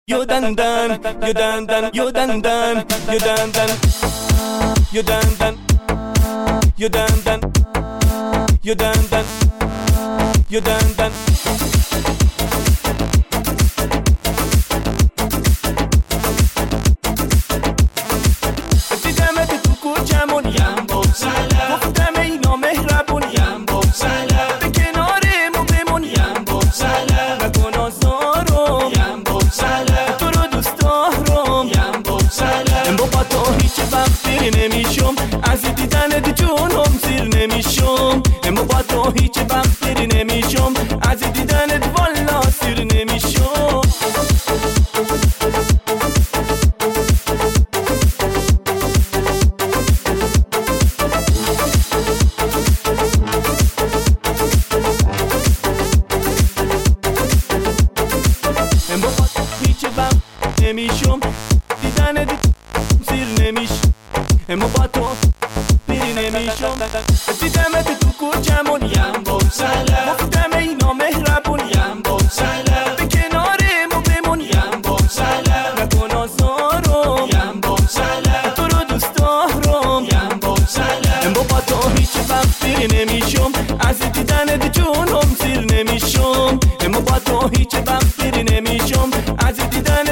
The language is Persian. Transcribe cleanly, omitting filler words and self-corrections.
Yo dan dan, yo dan dan, yo dan dan, yo dan dan, yo dan dan, yo dan dan, yo dan dan, yo dan dan. دیدمت تو کوچمون یم بگذلا، گفتم ای نامهربون یم بگذلا، به کنارمون بمون یم بگذلا، نکن آزارم یم بگذلا، تو رو دوست دارم یم بگذلا، با تو هیچ وقت دیر نمیشم، از دیدنت جونم سیر نمیشم، با تو هیچ وقت دیر نمیشم، از دیدنت والا سیر نمیشم. نمیشم دیدنت سیر نمیشم، اما با تو پیر نمیشم. دیدمت تو کوچمون یم بگذلا، گفتم ای نامهربون یم بگذلا، به کنارمون بمون یم بگذلا، نکن آزارم یم بگذلا، تو رو دوست دارم یم بگذلا، اما با تو هیچ وقت پیر نمیشم، از دیدنت جونم سیر نمیشم، اما با تو هیچ وقت پیر نمیشم، از دیدن